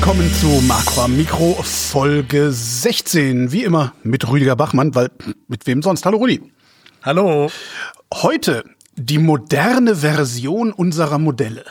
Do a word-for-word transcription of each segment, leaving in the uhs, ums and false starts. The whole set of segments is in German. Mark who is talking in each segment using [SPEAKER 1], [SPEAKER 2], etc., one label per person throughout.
[SPEAKER 1] willkommen zu Makro am Mikro, Folge sechzehn. Wie immer mit Rüdiger Bachmann, weil mit wem sonst? Hallo Rudi.
[SPEAKER 2] Hallo.
[SPEAKER 1] Heute die moderne Version unserer Modelle.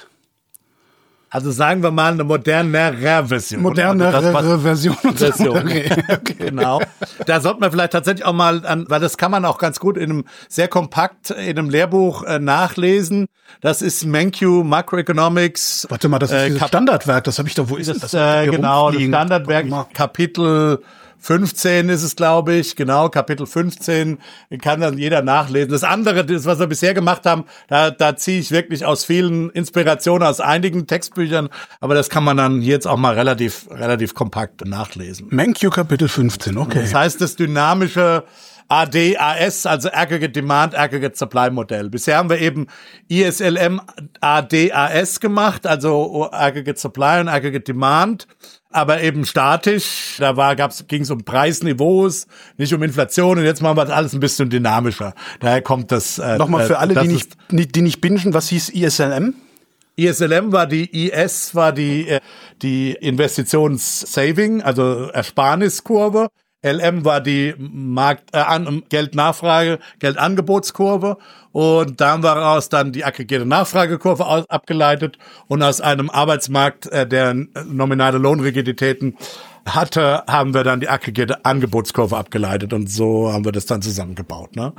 [SPEAKER 2] Also sagen wir mal eine modernere Version.
[SPEAKER 1] Modernere also Version unserer
[SPEAKER 2] Version.
[SPEAKER 1] Modelle. Okay.
[SPEAKER 2] Genau. Da sollte man vielleicht tatsächlich auch mal an, weil das kann man auch ganz gut in einem sehr kompakt in einem Lehrbuch äh, nachlesen. Das ist Mankiw Macroeconomics.
[SPEAKER 1] Warte mal, das ist äh, dieses Kap- Standardwerk. Das habe ich doch. Wo ist das?
[SPEAKER 2] das äh, genau, das Standardwerk. Kapitel fünfzehn ist es, glaube ich, genau, Kapitel fünfzehn, kann dann jeder nachlesen. Das andere, das, was wir bisher gemacht haben, da, da ziehe ich wirklich aus vielen Inspirationen, aus einigen Textbüchern, aber das kann man dann jetzt auch mal relativ, relativ kompakt nachlesen.
[SPEAKER 1] Mankiw Kapitel fünfzehn, okay.
[SPEAKER 2] Das heißt, das dynamische A D A S, also Aggregate Demand, Aggregate Supply Modell. Bisher haben wir eben I S L M A D A S gemacht, also Aggregate Supply und Aggregate Demand, aber eben statisch. Da war, gab's, ging es um Preisniveaus, nicht um Inflation, und jetzt machen wir das alles ein bisschen dynamischer. Daher kommt das. Äh,
[SPEAKER 1] Nochmal für alle, die nicht, die nicht bingen, was hieß I S L M?
[SPEAKER 2] I S L M war die I S, war die, äh, die Investitions-Saving, also Ersparniskurve. L M war die Markt, äh, an, Geldnachfrage, Geldangebotskurve, und da haben wir daraus dann die aggregierte Nachfragekurve aus, abgeleitet, und aus einem Arbeitsmarkt, äh, der nominale Lohnrigiditäten hatte, haben wir dann die aggregierte Angebotskurve abgeleitet, und so haben wir das dann zusammengebaut, ne?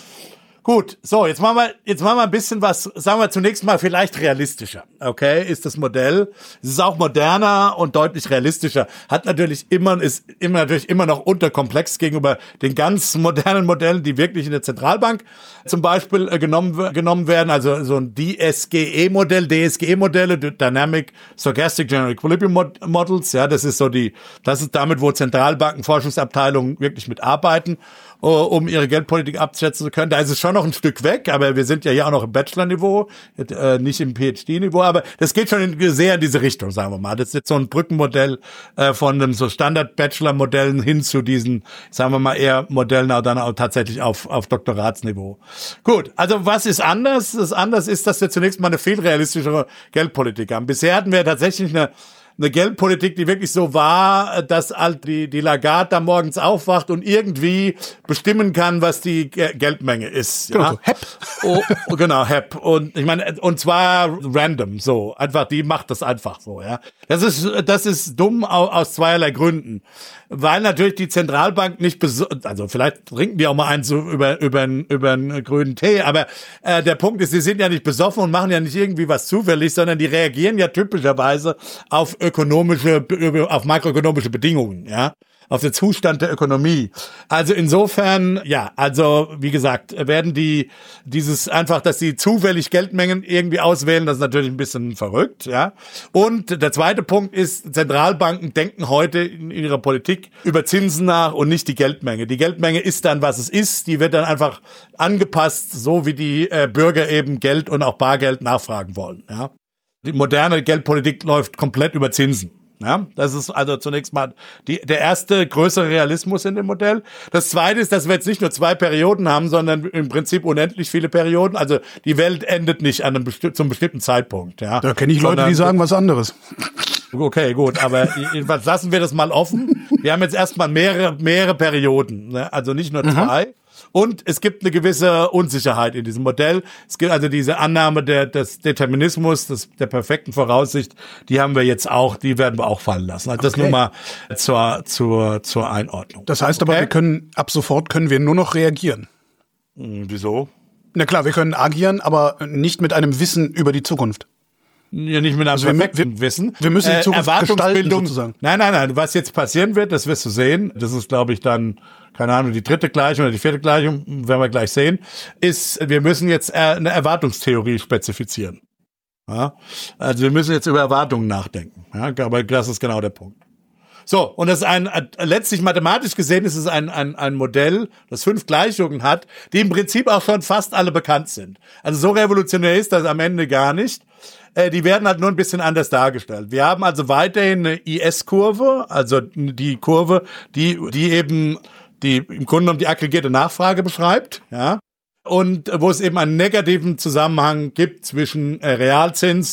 [SPEAKER 2] Gut, so, jetzt machen wir, jetzt machen wir ein bisschen was, sagen wir zunächst mal vielleicht realistischer, okay, ist das Modell. Es ist auch moderner und deutlich realistischer. Hat natürlich immer, ist immer natürlich immer noch unterkomplex gegenüber den ganz modernen Modellen, die wirklich in der Zentralbank zum Beispiel äh, genommen, genommen werden. Also so ein D S G E-Modell, D S G E-Modelle, Dynamic Stochastic General Equilibrium Models, ja, das ist so die, das ist damit, wo Zentralbanken, Forschungsabteilungen wirklich mitarbeiten, um ihre Geldpolitik abschätzen zu können. Da ist es schon noch ein Stück weg, aber wir sind ja hier auch noch im Bachelor-Niveau, äh, nicht im P H D-Niveau, aber das geht schon in, sehr in diese Richtung, sagen wir mal. Das ist jetzt so ein Brückenmodell äh, von einem so Standard-Bachelor-Modellen hin zu diesen, sagen wir mal, eher Modellen auch dann auch tatsächlich auf, auf Doktoratsniveau. Gut, also was ist anders? Das anders ist, dass wir zunächst mal eine viel realistischere Geldpolitik haben. Bisher hatten wir tatsächlich eine eine Geldpolitik, die wirklich so war, dass halt die, die Lagarde da morgens aufwacht und irgendwie bestimmen kann, was die Ge- Geldmenge ist. Ja?
[SPEAKER 1] Genau, H E P.
[SPEAKER 2] Oh, genau, H E P. Und ich meine, und zwar random, so. Einfach, die macht das einfach so, ja. Das ist, das ist dumm aus zweierlei Gründen. Weil natürlich die Zentralbank nicht beso- also vielleicht trinken die auch mal einen so über, über, über einen grünen Tee, aber äh, der Punkt ist, sie sind ja nicht besoffen und machen ja nicht irgendwie was zufällig, sondern die reagieren ja typischerweise auf ökonomische, auf makroökonomische Bedingungen, ja, auf den Zustand der Ökonomie. Also insofern, ja, also wie gesagt, werden die dieses einfach, dass sie zufällig Geldmengen irgendwie auswählen, das ist natürlich ein bisschen verrückt, ja. Und der zweite Punkt ist, Zentralbanken denken heute in ihrer Politik über Zinsen nach und nicht die Geldmenge. Die Geldmenge ist dann, was es ist, die wird dann einfach angepasst, so wie die äh, Bürger eben Geld und auch Bargeld nachfragen wollen, ja. Die moderne Geldpolitik läuft komplett über Zinsen. Ja, das ist also zunächst mal die, der erste größere Realismus in dem Modell. Das zweite ist, dass wir jetzt nicht nur zwei Perioden haben, sondern im Prinzip unendlich viele Perioden. Also die Welt endet nicht an einem besti- zum bestimmten Zeitpunkt. Ja,
[SPEAKER 1] da kenne ich Leute, sondern, die sagen was anderes.
[SPEAKER 2] Okay, gut, aber jedenfalls lassen wir das mal offen. Wir haben jetzt erstmal mehrere, mehrere Perioden, ne? Also nicht nur zwei. Mhm. Und es gibt eine gewisse Unsicherheit in diesem Modell. Es gibt also diese Annahme der, des Determinismus, des, der perfekten Voraussicht, die haben wir jetzt auch, die werden wir auch fallen lassen. Also das
[SPEAKER 1] okay.
[SPEAKER 2] nur mal zur, zur, zur Einordnung.
[SPEAKER 1] Das heißt okay. aber, wir können, ab sofort können wir nur noch reagieren.
[SPEAKER 2] Hm, wieso?
[SPEAKER 1] Na klar, wir können agieren, aber nicht mit einem Wissen über die Zukunft.
[SPEAKER 2] Ja, nicht mit einem also perfekten wir, Wissen.
[SPEAKER 1] Wir müssen die Zukunft äh, gestalten, sozusagen.
[SPEAKER 2] Nein, nein, nein. Was jetzt passieren wird, das wirst du sehen. Das ist, glaube ich, dann, keine Ahnung, die dritte Gleichung oder die vierte Gleichung, werden wir gleich sehen, ist, wir müssen jetzt eine Erwartungstheorie spezifizieren. Ja? Also wir müssen jetzt über Erwartungen nachdenken. Ja? Aber das ist genau der Punkt. So, und das ist ein, letztlich mathematisch gesehen ist es ein, ein, ein Modell, das fünf Gleichungen hat, die im Prinzip auch schon fast alle bekannt sind. Also so revolutionär ist das am Ende gar nicht. Äh, die werden halt nur ein bisschen anders dargestellt. Wir haben also weiterhin eine I S-Kurve, also die Kurve, die, die eben die im Grunde genommen die aggregierte Nachfrage beschreibt, ja. Und wo es eben einen negativen Zusammenhang gibt zwischen äh, Realzins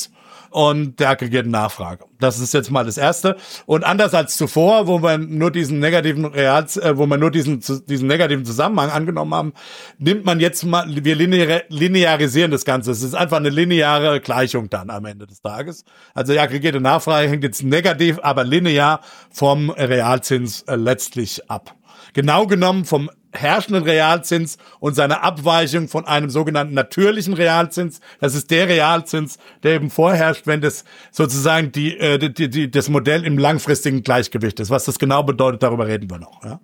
[SPEAKER 2] und der aggregierten Nachfrage. Das ist jetzt mal das Erste. Und anders als zuvor, wo man nur diesen negativen Real, äh, wo man nur diesen diesen negativen Zusammenhang angenommen haben, nimmt man jetzt mal, wir linear, linearisieren das Ganze. Es ist einfach eine lineare Gleichung dann am Ende des Tages. Also die aggregierte Nachfrage hängt jetzt negativ, aber linear vom Realzins äh, letztlich ab. Genau genommen vom herrschenden Realzins und seiner Abweichung von einem sogenannten natürlichen Realzins. Das ist der Realzins, der eben vorherrscht, wenn das sozusagen die, äh, die, die das Modell im langfristigen Gleichgewicht ist. Was das genau bedeutet, darüber reden wir noch. Ja.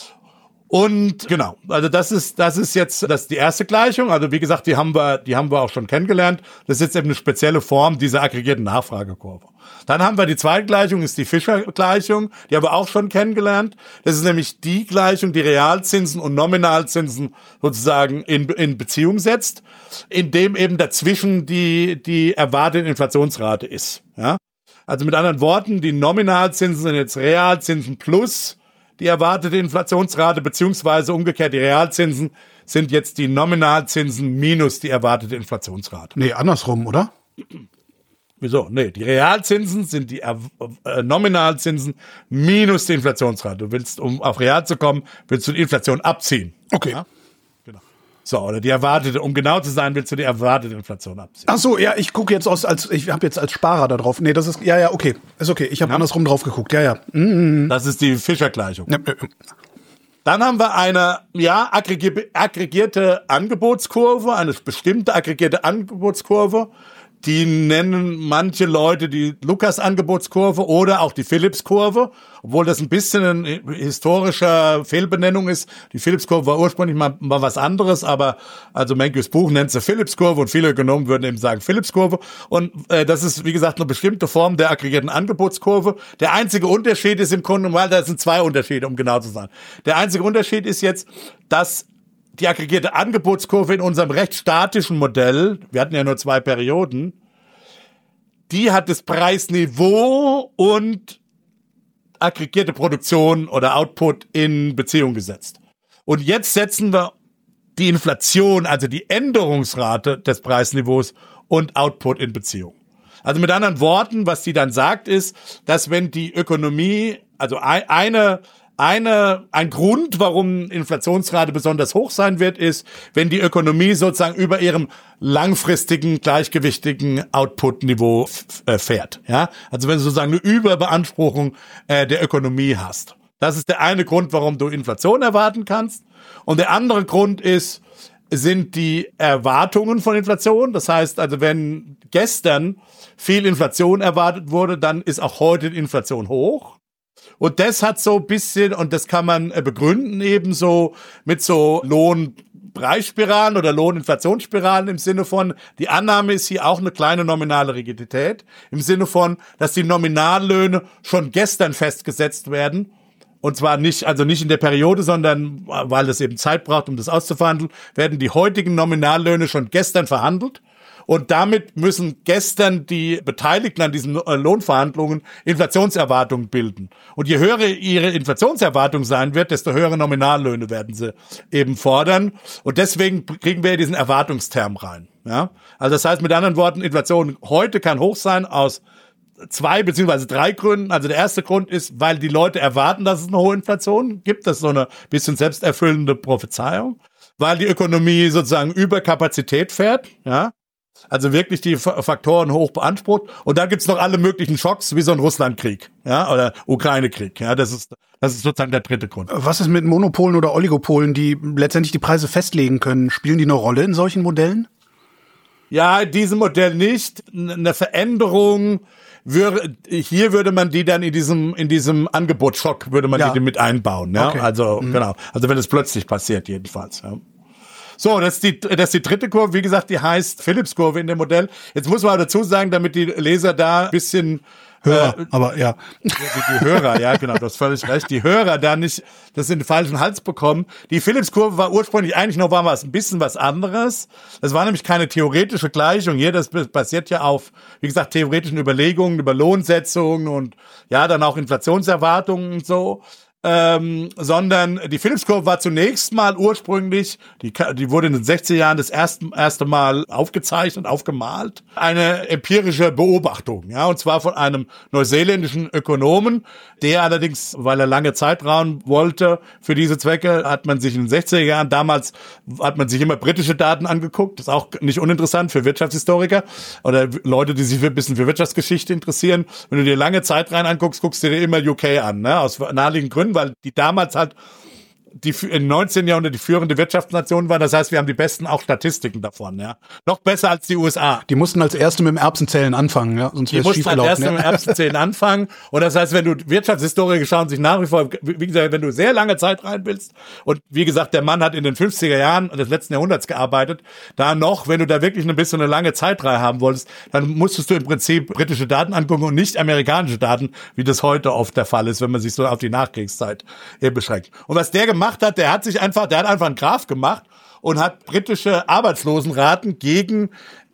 [SPEAKER 2] Und genau, also das ist das ist jetzt das ist die erste Gleichung. Also wie gesagt, die haben wir die haben wir auch schon kennengelernt. Das ist jetzt eben eine spezielle Form dieser aggregierten Nachfragekurve. Dann haben wir die zweite Gleichung, ist die Fischer-Gleichung, die haben wir auch schon kennengelernt. Das ist nämlich die Gleichung, die Realzinsen und Nominalzinsen sozusagen in in Beziehung setzt, indem eben dazwischen die die erwartete Inflationsrate ist. Ja, also mit anderen Worten, die Nominalzinsen sind jetzt Realzinsen plus die erwartete Inflationsrate, beziehungsweise umgekehrt, die Realzinsen sind jetzt die Nominalzinsen minus die erwartete Inflationsrate.
[SPEAKER 1] Nee, andersrum, oder?
[SPEAKER 2] Wieso? Nee, die Realzinsen sind die äh, Nominalzinsen minus die Inflationsrate. Du willst, um auf Real zu kommen, willst du die Inflation abziehen.
[SPEAKER 1] Okay.
[SPEAKER 2] Ja? Genau. So, oder die erwartete, um genau zu sein, willst du die erwartete Inflation abziehen.
[SPEAKER 1] Ach so, ja, ich gucke jetzt aus, als ich habe jetzt als Sparer da drauf. Nee, das ist, ja, ja, okay. Ist okay. Ich habe ja. andersrum drauf geguckt. Ja, ja.
[SPEAKER 2] Mhm. Das ist die Fischer-Gleichung. Ja, ja. Dann haben wir eine, ja, aggregierte, aggregierte Angebotskurve, eine bestimmte aggregierte Angebotskurve. Die nennen manche Leute die Lukas-Angebotskurve oder auch die Phillips-Kurve, obwohl das ein bisschen eine historische Fehlbenennung ist. Die Phillips-Kurve war ursprünglich mal, mal was anderes, aber also Menkes Buch nennt sie Phillips-Kurve und viele Ökonomen würden eben sagen Phillips-Kurve. Und äh, das ist, wie gesagt, eine bestimmte Form der aggregierten Angebotskurve. Der einzige Unterschied ist im Grunde, weil da sind zwei Unterschiede, um genau zu sein. Der einzige Unterschied ist jetzt, dass die aggregierte Angebotskurve in unserem recht statischen Modell, wir hatten ja nur zwei Perioden, die hat das Preisniveau und aggregierte Produktion oder Output in Beziehung gesetzt. Und jetzt setzen wir die Inflation, also die Änderungsrate des Preisniveaus und Output in Beziehung. Also mit anderen Worten, was die dann sagt, ist, dass wenn die Ökonomie, also eine Eine, ein Grund, warum Inflationsrate besonders hoch sein wird, ist, wenn die Ökonomie sozusagen über ihrem langfristigen, gleichgewichtigen Output-Niveau f- äh, fährt. Ja, also wenn du sozusagen eine Überbeanspruchung äh, der Ökonomie hast. Das ist der eine Grund, warum du Inflation erwarten kannst. Und der andere Grund ist, sind die Erwartungen von Inflation. Das heißt also, wenn gestern viel Inflation erwartet wurde, dann ist auch heute die Inflation hoch. Und das hat so ein bisschen, und das kann man begründen ebenso mit so Lohnpreisspiralen oder Lohninflationsspiralen im Sinne von, die Annahme ist hier auch eine kleine nominale Rigidität, im Sinne von, dass die Nominallöhne schon gestern festgesetzt werden. Und zwar nicht, also nicht in der Periode, sondern weil es eben Zeit braucht, um das auszuverhandeln, werden die heutigen Nominallöhne schon gestern verhandelt. Und damit müssen gestern die Beteiligten an diesen Lohnverhandlungen Inflationserwartungen bilden. Und je höher ihre Inflationserwartung sein wird, desto höhere Nominallöhne werden sie eben fordern. Und deswegen kriegen wir diesen Erwartungsterm rein. Ja? Also das heißt mit anderen Worten, Inflation heute kann hoch sein aus zwei beziehungsweise drei Gründen. Also der erste Grund ist, weil die Leute erwarten, dass es eine hohe Inflation gibt. Das ist so eine bisschen selbsterfüllende Prophezeiung. Weil die Ökonomie sozusagen über Kapazität fährt, ja. Also wirklich die Faktoren hoch beansprucht. Und dann gibt's noch alle möglichen Schocks, wie so ein Russlandkrieg, ja, oder Ukraine-Krieg. Ja, das ist, das ist sozusagen der dritte Grund.
[SPEAKER 1] Was ist mit Monopolen oder Oligopolen, die letztendlich die Preise festlegen können? Spielen die eine Rolle in solchen Modellen?
[SPEAKER 2] Ja, in diesem Modell nicht. Eine Veränderung würde, hier würde man die dann in diesem, in diesem Angebotsschock würde man ja. die mit einbauen, ja. Okay. Also, mhm. genau. Also wenn es plötzlich passiert, jedenfalls, ja. So, das ist die, das ist die dritte Kurve. Wie gesagt, die heißt Phillips-Kurve in dem Modell. Jetzt muss man dazu sagen, damit die Leser da ein bisschen
[SPEAKER 1] Hörer, äh, aber ja.
[SPEAKER 2] Die, die Hörer, ja, genau, du hast völlig recht. Die Hörer da nicht, das in den falschen Hals bekommen. Die Phillips-Kurve war ursprünglich eigentlich noch war was ein bisschen was anderes. Das war nämlich keine theoretische Gleichung. Hier, das basiert ja auf, wie gesagt, theoretischen Überlegungen über Lohnsetzungen und ja, dann auch Inflationserwartungen und so. Ähm, sondern die Phillips-Kurve war zunächst mal ursprünglich, die, die wurde in den sechziger Jahren das erste, erste Mal aufgezeichnet, aufgemalt, eine empirische Beobachtung, ja, und zwar von einem neuseeländischen Ökonomen, der allerdings, weil er lange Zeit brauchen wollte für diese Zwecke, hat man sich in den sechziger Jahren, damals hat man sich immer britische Daten angeguckt, das ist auch nicht uninteressant für Wirtschaftshistoriker oder Leute, die sich ein bisschen für Wirtschaftsgeschichte interessieren. Wenn du dir lange Zeit rein anguckst, guckst du dir immer U K an, ne, aus naheliegenden Gründen, weil die damals halt die im neunzehnten Jahrhundert die führende Wirtschaftsnation war. Das heißt, wir haben die besten auch Statistiken davon, ja. Noch besser als die U S A.
[SPEAKER 1] Die mussten als Erste mit dem Erbsenzählen anfangen, ja. Sonst
[SPEAKER 2] die mussten als Erste ja. mit dem Erbsenzählen anfangen. Und das heißt, wenn du Wirtschaftshistoriker schauen sich nach wie vor, wie gesagt, wenn du sehr lange Zeit rein willst, und wie gesagt, der Mann hat in den fünfziger Jahren des letzten Jahrhunderts gearbeitet, da noch, wenn du da wirklich ein bisschen eine lange Zeitreihe haben wolltest, dann musstest du im Prinzip britische Daten angucken und nicht amerikanische Daten, wie das heute oft der Fall ist, wenn man sich so auf die Nachkriegszeit beschränkt. Und was der gemacht hat, der hat sich einfach, der hat einfach einen Graph gemacht und hat britische Arbeitslosenraten gegen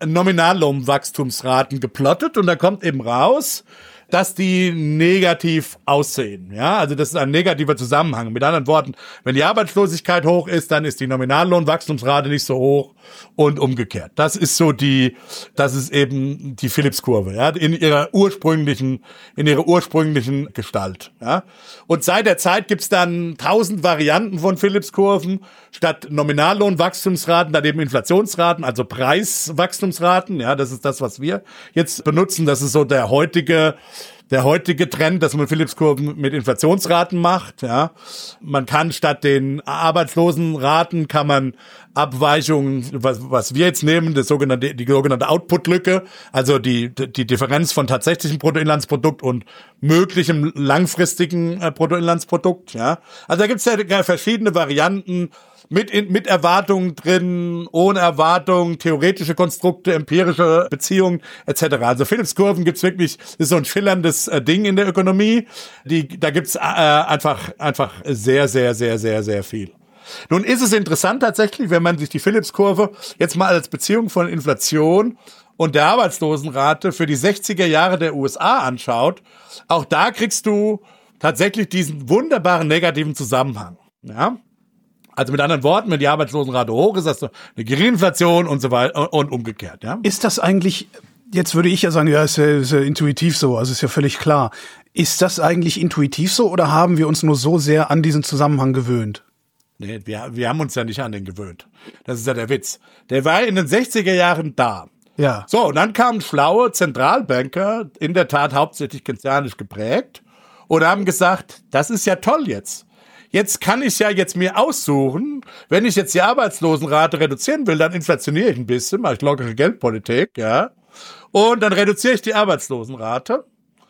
[SPEAKER 2] Nominallohnwachstumsraten geplottet, und da kommt eben raus, dass die negativ aussehen. Ja, also das ist ein negativer Zusammenhang. Mit anderen Worten, wenn die Arbeitslosigkeit hoch ist, dann ist die Nominallohnwachstumsrate nicht so hoch und umgekehrt. Das ist so die, das ist eben die Phillips-Kurve, ja, in ihrer ursprünglichen, in ihrer ursprünglichen Gestalt. Ja, und seit der Zeit gibt's dann tausend Varianten von Phillips-Kurven. Statt Nominallohnwachstumsraten, dann eben Inflationsraten, also Preiswachstumsraten. Ja, das ist das, was wir jetzt benutzen. Das ist so der heutige Der heutige Trend, dass man Phillips-Kurven mit Inflationsraten macht, ja. Man kann statt den Arbeitslosenraten kann man Abweichungen, was, was wir jetzt nehmen, das sogenannte, die sogenannte Output-Lücke, also die, die Differenz von tatsächlichem Bruttoinlandsprodukt und möglichem langfristigen äh, Bruttoinlandsprodukt, ja. Also da gibt's ja verschiedene Varianten, mit, in, mit Erwartungen drin, ohne Erwartungen, theoretische Konstrukte, empirische Beziehungen et cetera. Also Phillips-Kurven gibt's wirklich, das ist so ein schillerndes äh, Ding in der Ökonomie. Die, da gibt's äh, einfach, einfach sehr, sehr, sehr, sehr, sehr viel. Nun ist es interessant tatsächlich, wenn man sich die Phillips-Kurve jetzt mal als Beziehung von Inflation und der Arbeitslosenrate für die sechziger Jahre der U S A anschaut. Auch da kriegst du tatsächlich diesen wunderbaren negativen Zusammenhang, ja. Also mit anderen Worten, wenn die Arbeitslosenrate hoch ist, hast du eine geringe Inflation und so weiter und umgekehrt, ja.
[SPEAKER 1] Ist das eigentlich, jetzt würde ich ja sagen, ja, ist ja, ist ja intuitiv so, also ist ja völlig klar. Ist das eigentlich intuitiv so oder haben wir uns nur so sehr an diesen Zusammenhang gewöhnt?
[SPEAKER 2] Nee, wir, wir haben uns ja nicht an den gewöhnt. Das ist ja der Witz. Der war in den sechziger Jahren da.
[SPEAKER 1] Ja.
[SPEAKER 2] So, und dann kamen schlaue Zentralbanker, in der Tat hauptsächlich keynesianisch geprägt, und haben gesagt, das ist ja toll jetzt. Jetzt kann ich ja jetzt mir aussuchen, wenn ich jetzt die Arbeitslosenrate reduzieren will, dann inflationiere ich ein bisschen, mache ich lockere Geldpolitik, ja. Und dann reduziere ich die Arbeitslosenrate.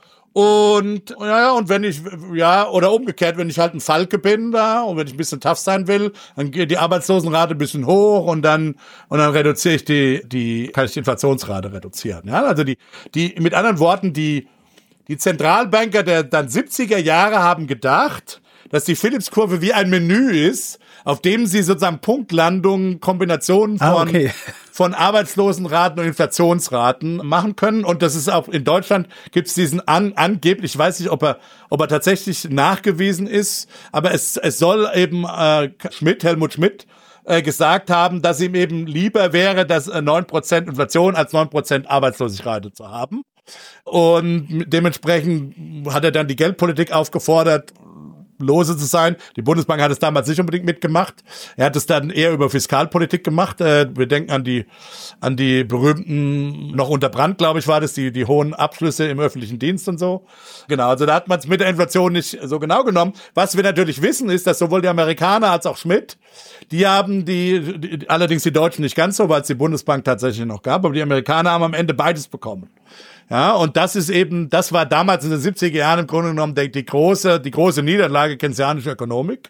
[SPEAKER 2] Und, ja, und wenn ich, ja, oder umgekehrt, wenn ich halt ein Falke bin da und wenn ich ein bisschen tough sein will, dann geht die Arbeitslosenrate ein bisschen hoch und dann, und dann reduziere ich die, die, kann ich die Inflationsrate reduzieren, ja. Also die, die, mit anderen Worten, die, die Zentralbanker der dann siebziger Jahre haben gedacht, dass die Phillips-Kurve wie ein Menü ist, auf dem sie sozusagen Punktlandungen, Kombinationen von,
[SPEAKER 1] ah, okay.
[SPEAKER 2] von Arbeitslosenraten und Inflationsraten machen können. Und das ist auch in Deutschland gibt es diesen an, angeblich, ich weiß nicht, ob er, ob er tatsächlich nachgewiesen ist, aber es, es soll eben äh, Schmidt, Helmut Schmidt, äh, gesagt haben, dass ihm eben lieber wäre, dass äh, neun Prozent Inflation als neun Prozent Arbeitslosigkeit zu haben. Und dementsprechend hat er dann die Geldpolitik aufgefordert, lose zu sein. Die Bundesbank hat es damals nicht unbedingt mitgemacht. Er hat es dann eher über Fiskalpolitik gemacht. Äh, wir denken an die an die berühmten, noch unter Brandt, glaube ich, war das, die die hohen Abschlüsse im öffentlichen Dienst und so. Genau, also da hat man es mit der Inflation nicht so genau genommen. Was wir natürlich wissen, ist, dass sowohl die Amerikaner als auch Schmidt, die haben die, die allerdings die Deutschen nicht ganz so, weil es die Bundesbank tatsächlich noch gab, aber die Amerikaner haben am Ende beides bekommen. Ja, und das ist eben, das war damals in den siebziger Jahren im Grunde genommen die, die große, die große Niederlage keynesianischer Ökonomik,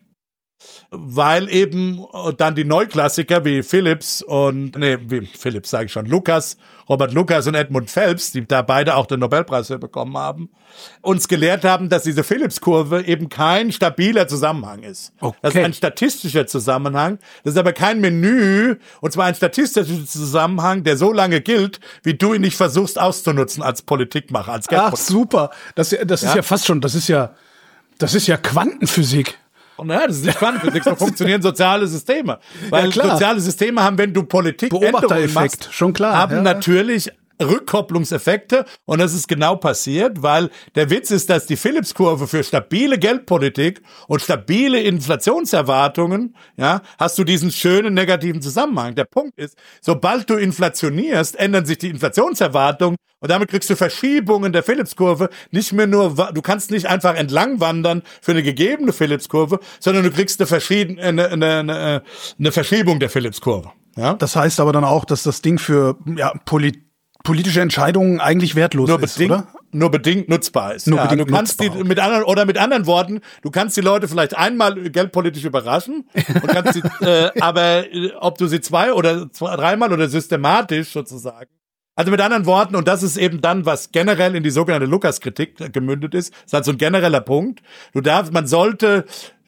[SPEAKER 2] weil eben dann die Neuklassiker wie Phillips und, nee, wie Phillips sage ich schon, Lucas, Robert Lucas und Edmund Phelps, die da beide auch den Nobelpreis für bekommen haben, uns gelehrt haben, dass diese Phillips-Kurve eben kein stabiler Zusammenhang ist. Okay. Das ist ein statistischer Zusammenhang, das ist aber kein Menü, und zwar ein statistischer Zusammenhang, der so lange gilt, wie du ihn nicht versuchst auszunutzen als Politikmacher, als Geldpolitiker.
[SPEAKER 1] Ach, super. Das, das ist ja? ja fast schon, das ist ja, Das ist ja Quantenphysik.
[SPEAKER 2] Naja, das ist nicht Quantenphysik, so funktionieren soziale Systeme. Weil
[SPEAKER 1] ja,
[SPEAKER 2] soziale Systeme haben, wenn du Politik
[SPEAKER 1] Beobachtereffekt, machst, schon klar,
[SPEAKER 2] haben
[SPEAKER 1] ja.
[SPEAKER 2] natürlich Rückkopplungseffekte und das ist genau passiert, weil der Witz ist, dass die Phillips-Kurve für stabile Geldpolitik und stabile Inflationserwartungen, ja, hast du diesen schönen negativen Zusammenhang. Der Punkt ist, sobald du inflationierst, ändern sich die Inflationserwartungen und damit kriegst du Verschiebungen der Phillips-Kurve, nicht mehr nur, du kannst nicht einfach entlang wandern für eine gegebene Phillips-Kurve, sondern du kriegst eine, verschieden, eine, eine, eine, eine Verschiebung der Phillips-Kurve. Ja?
[SPEAKER 1] Das heißt aber dann auch, dass das Ding für ja, Politik politische Entscheidungen eigentlich wertlos
[SPEAKER 2] nur
[SPEAKER 1] ist,
[SPEAKER 2] bedingt,
[SPEAKER 1] oder?
[SPEAKER 2] Nur bedingt nutzbar ist.
[SPEAKER 1] Nur
[SPEAKER 2] ja,
[SPEAKER 1] bedingt
[SPEAKER 2] du kannst
[SPEAKER 1] nutzbar.
[SPEAKER 2] die mit anderen oder mit anderen Worten, du kannst die Leute vielleicht einmal geldpolitisch überraschen, und kannst sie, äh, aber äh, ob du sie zwei oder zwei, dreimal oder systematisch sozusagen. Also mit anderen Worten, und das ist eben dann, was generell in die sogenannte Lukas-Kritik gemündet ist, ist halt so ein genereller Punkt. Du darfst, man sollte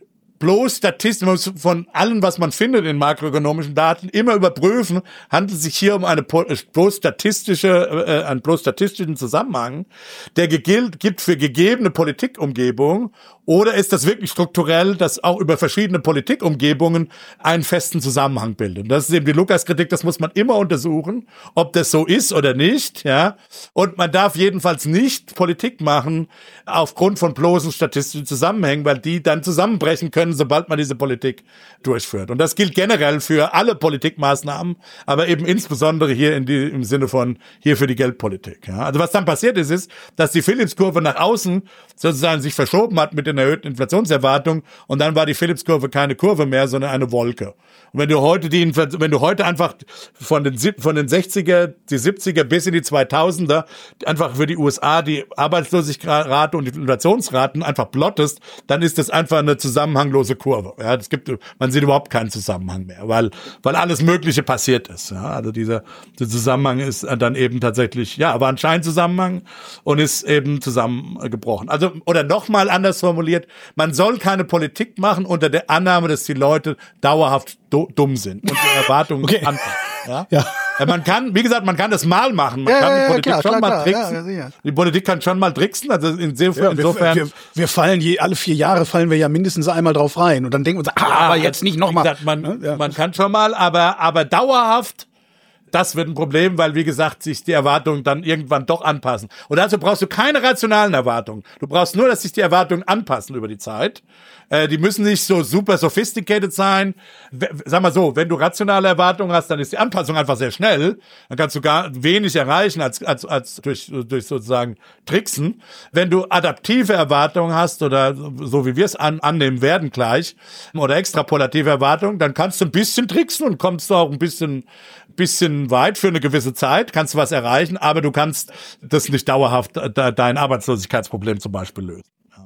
[SPEAKER 2] bloß Statistiken von allem, was man findet in makroökonomischen Daten, immer überprüfen, handelt es sich hier um eine bloß statistische, äh, einen bloß statistischen Zusammenhang, der gilt, gibt für gegebene Politikumgebung, oder ist das wirklich strukturell, dass auch über verschiedene Politikumgebungen einen festen Zusammenhang bildet? Das ist eben die Lukas-Kritik, das muss man immer untersuchen, ob das so ist oder nicht, ja. Und man darf jedenfalls nicht Politik machen aufgrund von bloßen statistischen Zusammenhängen, weil die dann zusammenbrechen können, sobald man diese Politik durchführt. Und das gilt generell für alle Politikmaßnahmen, aber eben insbesondere hier in die, im Sinne von hier für die Geldpolitik. Ja. Also was dann passiert ist, ist, dass die Phillips-Kurve nach außen sozusagen sich verschoben hat mit den erhöhten Inflationserwartungen und dann war die Phillips-Kurve keine Kurve mehr, sondern eine Wolke. Und wenn du heute die, wenn du heute einfach von den, von den sechziger, die siebziger bis in die zweitausender einfach für die U S A die Arbeitslosigkeitsrate und die Inflationsraten einfach plottest, dann ist das einfach eine zusammenhanglose Kurve. Ja, das gibt, man sieht überhaupt keinen Zusammenhang mehr, weil, weil alles Mögliche passiert ist. Ja, also dieser, dieser Zusammenhang ist dann eben tatsächlich, ja, war ein Scheinzusammenhang und ist eben zusammengebrochen. Also, oder nochmal anders formuliert, man soll keine Politik machen unter der Annahme, dass die Leute dauerhaft do, dumm sind und die Erwartungen okay. anpassen. Ja? Ja. Ja, man kann, wie gesagt, man kann das mal machen. Man
[SPEAKER 1] ja,
[SPEAKER 2] kann
[SPEAKER 1] ja,
[SPEAKER 2] die Politik
[SPEAKER 1] klar,
[SPEAKER 2] schon
[SPEAKER 1] klar,
[SPEAKER 2] mal
[SPEAKER 1] klar.
[SPEAKER 2] tricksen.
[SPEAKER 1] Ja, ja,
[SPEAKER 2] die Politik kann schon mal tricksen. Also insofern,
[SPEAKER 1] ja, wir, wir, wir fallen je, alle vier Jahre fallen wir ja mindestens einmal drauf rein und dann denken wir uns, ah, ja, aber jetzt nicht nochmal.
[SPEAKER 2] Man, ja. man kann schon mal, aber, aber dauerhaft, das wird ein Problem, weil, wie gesagt, sich die Erwartungen dann irgendwann doch anpassen. Und dazu brauchst du keine rationalen Erwartungen. Du brauchst nur, dass sich die Erwartungen anpassen über die Zeit. Äh, die müssen nicht so super sophisticated sein. W- sag mal so, wenn du rationale Erwartungen hast, dann ist die Anpassung einfach sehr schnell. Dann kannst du gar wenig erreichen als, als, als durch, durch sozusagen Tricksen. Wenn du adaptive Erwartungen hast oder so wie wir es an, annehmen werden gleich oder extrapolative Erwartungen, dann kannst du ein bisschen tricksen und kommst du auch ein bisschen, bisschen weit für eine gewisse Zeit, kannst du was erreichen, aber du kannst das nicht dauerhaft de- dein Arbeitslosigkeitsproblem zum Beispiel lösen.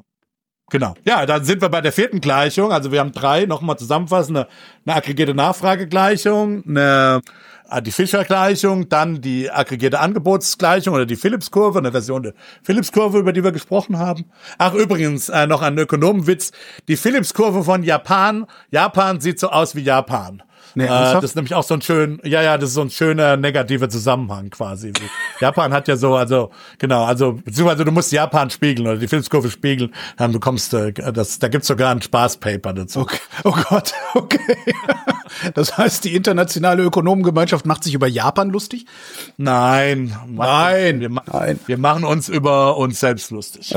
[SPEAKER 2] Genau. Ja, dann sind wir bei der vierten Gleichung. Also wir haben drei, nochmal zusammenfassen, eine, eine aggregierte Nachfragegleichung, eine, die Fischer-Gleichung, dann die aggregierte Angebotsgleichung oder die Phillips-Kurve, eine Version der Phillips-Kurve, über die wir gesprochen haben. Ach, übrigens, äh, noch ein Ökonomenwitz. Die Phillips-Kurve von Japan. Japan sieht so aus wie Japan. Nee, äh, das ist nämlich auch so ein schön, ja, ja, das ist so ein schöner negativer Zusammenhang quasi. Japan hat ja so, also, genau, also, beziehungsweise du musst Japan spiegeln oder die Phillips-Kurve spiegeln, dann bekommst du, das, da gibt's sogar ein Spaßpaper dazu.
[SPEAKER 1] Okay. Oh Gott, okay. Das heißt, die internationale Ökonomengemeinschaft macht sich über Japan lustig?
[SPEAKER 2] Nein.
[SPEAKER 1] Nein.
[SPEAKER 2] Wir,
[SPEAKER 1] Nein.
[SPEAKER 2] wir machen uns über uns selbst lustig.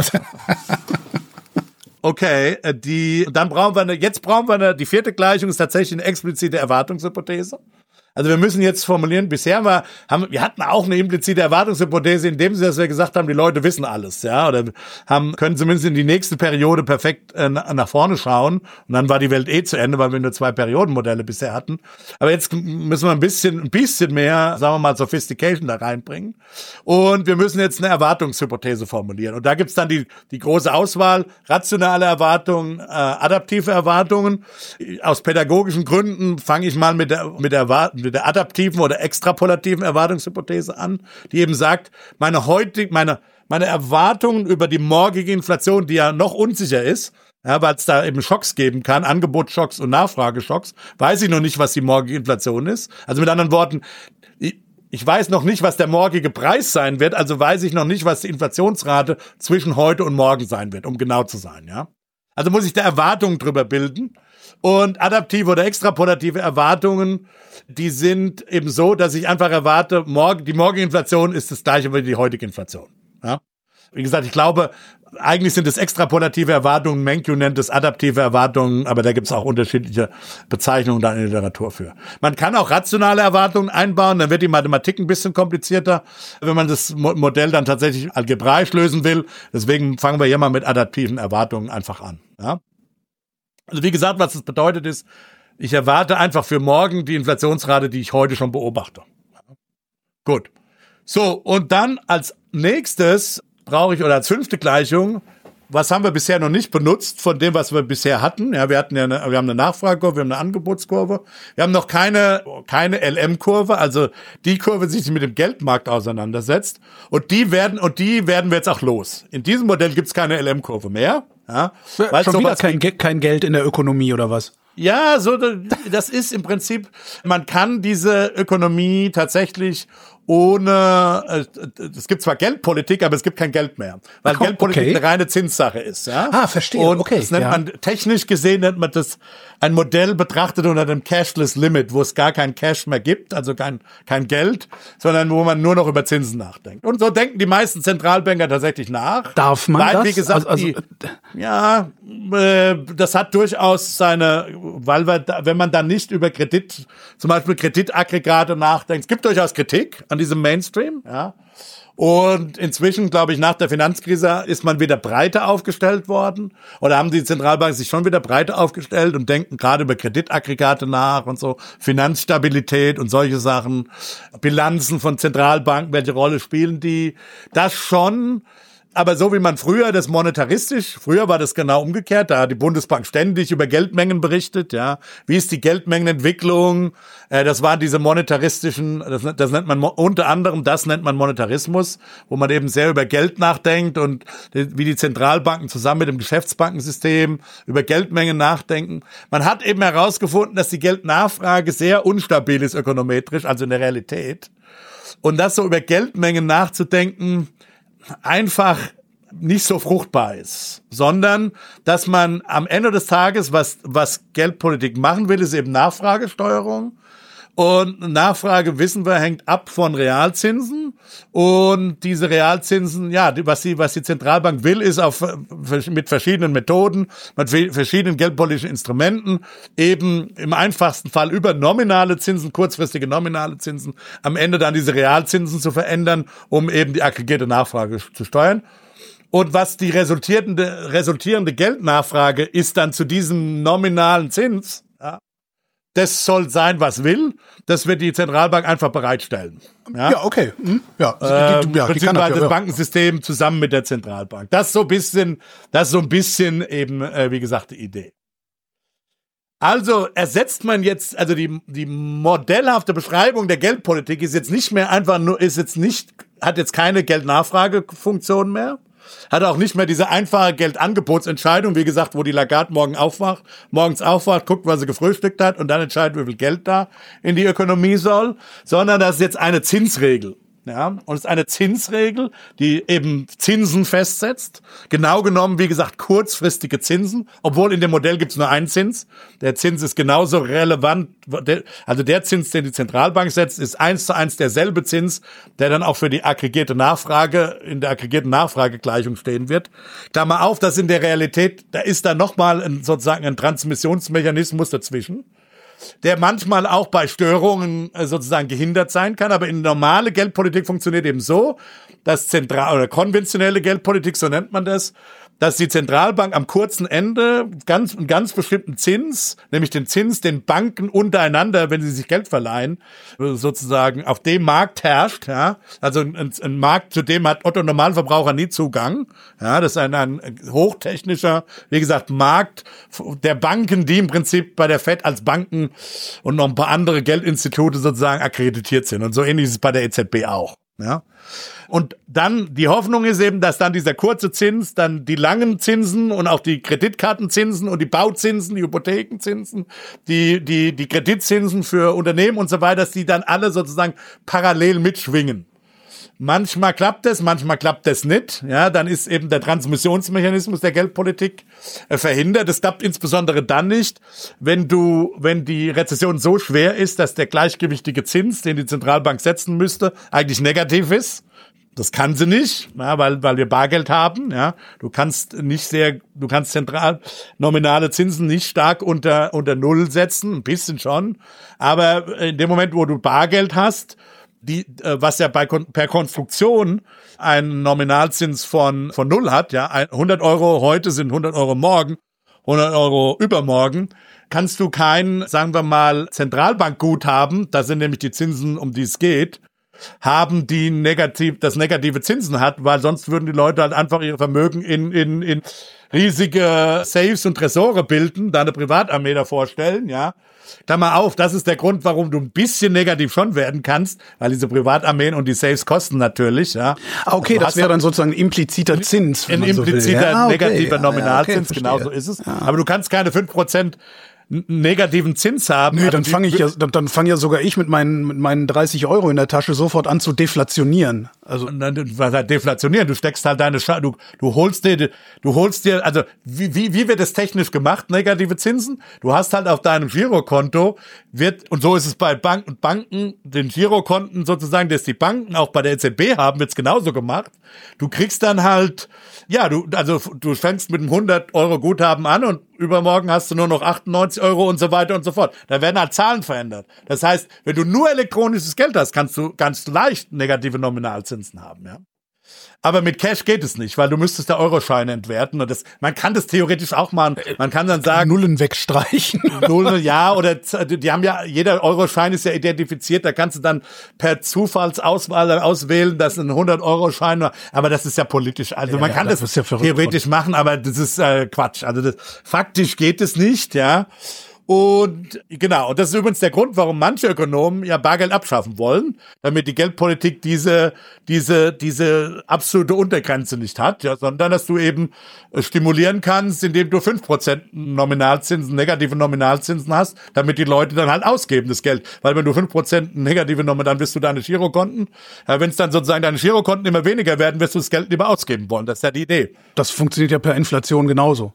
[SPEAKER 2] Okay, die, dann brauchen wir eine, jetzt brauchen wir eine, die vierte Gleichung ist tatsächlich eine explizite Erwartungshypothese. Also wir müssen jetzt formulieren, bisher war, haben, wir hatten auch eine implizite Erwartungshypothese, in dem Sinne, dass wir gesagt haben, die Leute wissen alles, ja, oder haben, können zumindest in die nächste Periode perfekt äh, nach vorne schauen. Und dann war die Welt eh zu Ende, weil wir nur zwei Periodenmodelle bisher hatten. Aber jetzt müssen wir ein bisschen, ein bisschen mehr, sagen wir mal, Sophistication da reinbringen. Und wir müssen jetzt eine Erwartungshypothese formulieren. Und da gibt's dann die, die große Auswahl, rationale Erwartungen, äh, adaptive Erwartungen. Aus pädagogischen Gründen fange ich mal mit der, mit der Erwartung, mit der adaptiven oder extrapolativen Erwartungshypothese an, die eben sagt, meine heutige, meine, meine Erwartungen über die morgige Inflation, die ja noch unsicher ist, ja, weil es da eben Schocks geben kann, Angebotsschocks und Nachfrageschocks, weiß ich noch nicht, was die morgige Inflation ist. Also mit anderen Worten, ich, ich weiß noch nicht, was der morgige Preis sein wird, also weiß ich noch nicht, was die Inflationsrate zwischen heute und morgen sein wird, um genau zu sein, ja. Also muss ich da Erwartungen drüber bilden. Und adaptive oder extrapolative Erwartungen, die sind eben so, dass ich einfach erwarte, morgen, die morgige Inflation ist das gleiche wie die heutige Inflation. Ja? Wie gesagt, ich glaube, eigentlich sind es extrapolative Erwartungen, Menkyu nennt es adaptive Erwartungen, aber da gibt es auch unterschiedliche Bezeichnungen da in der Literatur für. Man kann auch rationale Erwartungen einbauen, dann wird die Mathematik ein bisschen komplizierter, wenn man das Modell dann tatsächlich algebraisch lösen will. Deswegen fangen wir hier mal mit adaptiven Erwartungen einfach an. Ja? Also wie gesagt, was das bedeutet ist, ich erwarte einfach für morgen die Inflationsrate, die ich heute schon beobachte. Gut. So, und dann als nächstes brauche ich, oder als fünfte Gleichung, was haben wir bisher noch nicht benutzt von dem, was wir bisher hatten? Ja, wir hatten ja eine, wir haben eine Nachfragekurve, wir haben eine Angebotskurve. Wir haben noch keine, keine L M-Kurve, also die Kurve, die sich mit dem Geldmarkt auseinandersetzt. Und die werden, und die werden wir jetzt auch los. In diesem Modell gibt's keine L M-Kurve mehr. Ja,
[SPEAKER 1] weil schon wieder kein, kein Geld in der Ökonomie oder was?
[SPEAKER 2] Ja, so, das ist im Prinzip, man kann diese Ökonomie tatsächlich ohne, es gibt zwar Geldpolitik, aber es gibt kein Geld mehr, weil Ach, Geldpolitik okay. eine reine Zinssache ist. Ja?
[SPEAKER 1] Ah, verstehe.
[SPEAKER 2] Und
[SPEAKER 1] okay,
[SPEAKER 2] das nennt
[SPEAKER 1] ja.
[SPEAKER 2] man, technisch gesehen nennt man das ein Modell betrachtet unter dem Cashless Limit, wo es gar kein Cash mehr gibt, also kein, kein Geld, sondern wo man nur noch über Zinsen nachdenkt. Und so denken die meisten Zentralbanker tatsächlich nach.
[SPEAKER 1] Darf man
[SPEAKER 2] weil,
[SPEAKER 1] das?
[SPEAKER 2] Wie gesagt, also, also, die, ja, äh, das hat durchaus seine, weil wir, da, wenn man dann nicht über Kredit, zum Beispiel Kreditaggregate nachdenkt, es gibt durchaus Kritik an diesem Mainstream, ja. Und inzwischen, glaube ich, nach der Finanzkrise ist man wieder breiter aufgestellt worden. Oder haben die Zentralbanken sich schon wieder breiter aufgestellt und denken gerade über Kreditaggregate nach und so, Finanzstabilität und solche Sachen, Bilanzen von Zentralbanken, welche Rolle spielen die? Das schon. Aber so wie man früher das monetaristisch, früher war das genau umgekehrt, da hat die Bundesbank ständig über Geldmengen berichtet, ja. Wie ist die Geldmengenentwicklung? Äh, das waren diese monetaristischen, das, das nennt man unter anderem, das nennt man Monetarismus, wo man eben sehr über Geld nachdenkt und wie die Zentralbanken zusammen mit dem Geschäftsbankensystem über Geldmengen nachdenken. Man hat eben herausgefunden, dass die Geldnachfrage sehr unstabil ist ökonometrisch, also in der Realität. Und das so über Geldmengen nachzudenken, einfach nicht so fruchtbar ist, sondern dass man am Ende des Tages, was, was Geldpolitik machen will, ist eben Nachfragesteuerung. Und Nachfrage, wissen wir, hängt ab von Realzinsen. Und diese Realzinsen, ja, was die, was die Zentralbank will, ist auf, mit verschiedenen Methoden, mit verschiedenen geldpolitischen Instrumenten, eben im einfachsten Fall über nominale Zinsen, kurzfristige nominale Zinsen, am Ende dann diese Realzinsen zu verändern, um eben die aggregierte Nachfrage zu steuern. Und was die resultierende, resultierende Geldnachfrage ist dann zu diesem nominalen Zins, ja, das soll sein, was will. Das wird die Zentralbank einfach bereitstellen. Ja,
[SPEAKER 1] ja okay. Hm. Ja,
[SPEAKER 2] ähm, die, ja, die beziehungsweise das, das Bankensystem zusammen mit der Zentralbank. Das ist so ein bisschen, das ist so ein bisschen eben, äh, wie gesagt, die Idee. Also ersetzt man jetzt, also die, die modellhafte Beschreibung der Geldpolitik ist jetzt nicht mehr einfach nur, ist jetzt nicht, hat jetzt keine Geldnachfragefunktion mehr. Hat auch nicht mehr diese einfache Geldangebotsentscheidung, wie gesagt, wo die Lagarde morgen aufwacht, morgens aufwacht, guckt, was sie gefrühstückt hat und dann entscheidet, wie viel Geld da in die Ökonomie soll, sondern das ist jetzt eine Zinsregel. Ja, und es ist eine Zinsregel, die eben Zinsen festsetzt. Genau genommen, wie gesagt, kurzfristige Zinsen, obwohl in dem Modell gibt es nur einen Zins. Der Zins ist genauso relevant, also der Zins, den die Zentralbank setzt, ist eins zu eins derselbe Zins, der dann auch für die aggregierte Nachfrage, in der aggregierten Nachfragegleichung stehen wird. Klammer auf, das in der Realität, da ist dann nochmal ein, sozusagen ein Transmissionsmechanismus dazwischen, der manchmal auch bei Störungen sozusagen gehindert sein kann, aber in normale Geldpolitik funktioniert eben so, dass zentral oder konventionelle Geldpolitik, so nennt man das, dass die Zentralbank am kurzen Ende ganz, einen ganz bestimmten Zins, nämlich den Zins, den Banken untereinander, wenn sie sich Geld verleihen, sozusagen auf dem Markt herrscht, ja, also ein, ein Markt, zu dem hat Otto Normalverbraucher nie Zugang, ja, das ist ein, ein hochtechnischer, wie gesagt, Markt der Banken, die im Prinzip bei der Fed als Banken und noch ein paar andere Geldinstitute sozusagen akkreditiert sind und so ähnlich ist es bei der E Z B auch, ja. Und dann, die Hoffnung ist eben, dass dann dieser kurze Zins, dann die langen Zinsen und auch die Kreditkartenzinsen und die Bauzinsen, die Hypothekenzinsen, die, die, die Kreditzinsen für Unternehmen und so weiter, dass die dann alle sozusagen parallel mitschwingen. Manchmal klappt es, manchmal klappt es nicht. Ja, dann ist eben der Transmissionsmechanismus der Geldpolitik äh, verhindert. Das klappt insbesondere dann nicht, wenn du, wenn die Rezession so schwer ist, dass der gleichgewichtige Zins, den die Zentralbank setzen müsste, eigentlich negativ ist. Das kann sie nicht, ja, weil weil wir Bargeld haben. Ja, du kannst nicht sehr, du kannst zentral nominale Zinsen nicht stark unter unter Null setzen, ein bisschen schon. Aber in dem Moment, wo du Bargeld hast, die, was ja bei per Konstruktion einen Nominalzins von von Null hat, ja, hundert Euro heute sind hundert Euro morgen, hundert Euro übermorgen, kannst du kein, sagen wir mal, Zentralbankguthaben, das sind nämlich die Zinsen, um die es geht, haben, die negativ, das negative Zinsen hat, weil sonst würden die Leute halt einfach ihre Vermögen in, in, in riesige Safes und Tresore bilden, da eine Privatarmee davor stellen, ja. Klammer auf, das ist der Grund, warum du ein bisschen negativ schon werden kannst, weil diese Privatarmeen und die Safes kosten natürlich, ja.
[SPEAKER 1] Ah, okay, das wäre dann sozusagen ein impliziter Zins.
[SPEAKER 2] Ein impliziter
[SPEAKER 1] so ja, okay.
[SPEAKER 2] negativer
[SPEAKER 1] ja,
[SPEAKER 2] Nominalzins,
[SPEAKER 1] ja, okay,
[SPEAKER 2] genau so ist es.
[SPEAKER 1] Ja.
[SPEAKER 2] Aber du kannst keine fünf Prozent negativen Zins haben.
[SPEAKER 1] Nö, dann fange ich ja, dann, dann fange ja sogar ich mit meinen, mit meinen dreißig Euro in der Tasche sofort an zu deflationieren. Also,
[SPEAKER 2] was heißt deflationieren? Du steckst halt deine Scha- du, du holst dir, du holst dir, also, wie, wie, wie wird das technisch gemacht? Negative Zinsen? Du hast halt auf deinem Girokonto wird, und so ist es bei Banken, Banken, den Girokonten sozusagen, dass die Banken auch bei der E Z B haben, wird's genauso gemacht. Du kriegst dann halt, ja, du, also, du fängst mit einem hundert Euro Guthaben an und übermorgen hast du nur noch achtundneunzig Euro und so weiter und so fort. Da werden halt Zahlen verändert. Das heißt, wenn du nur elektronisches Geld hast, kannst du ganz leicht negative Nominalzinsen haben, ja. Aber mit Cash geht es nicht, weil du müsstest da Euroscheine entwerten und das, man kann das theoretisch auch machen. Man kann dann sagen,
[SPEAKER 1] Nullen wegstreichen.
[SPEAKER 2] Nullen, ja, oder die haben ja, jeder Euroschein ist ja identifiziert, da kannst du dann per Zufallsauswahl auswählen, das ist ein hundert-Euro-Schein, aber das ist ja politisch, also
[SPEAKER 1] ja,
[SPEAKER 2] man kann
[SPEAKER 1] das,
[SPEAKER 2] das,
[SPEAKER 1] das ja
[SPEAKER 2] theoretisch machen, aber das ist äh, Quatsch, also das, faktisch geht es nicht, ja. Und genau, und das ist übrigens der Grund, warum manche Ökonomen ja Bargeld abschaffen wollen, damit die Geldpolitik diese diese diese absolute Untergrenze nicht hat, ja, sondern dass du eben stimulieren kannst, indem du fünf Prozent Nominalzinsen, negative Nominalzinsen hast, damit die Leute dann halt ausgeben das Geld. Weil wenn du fünf Prozent negative Nominalzinsen, dann wirst du deine Girokonten, ja, wenn es dann sozusagen deine Girokonten immer weniger werden, wirst du das Geld lieber ausgeben wollen. Das ist ja die Idee.
[SPEAKER 1] Das funktioniert ja per Inflation genauso.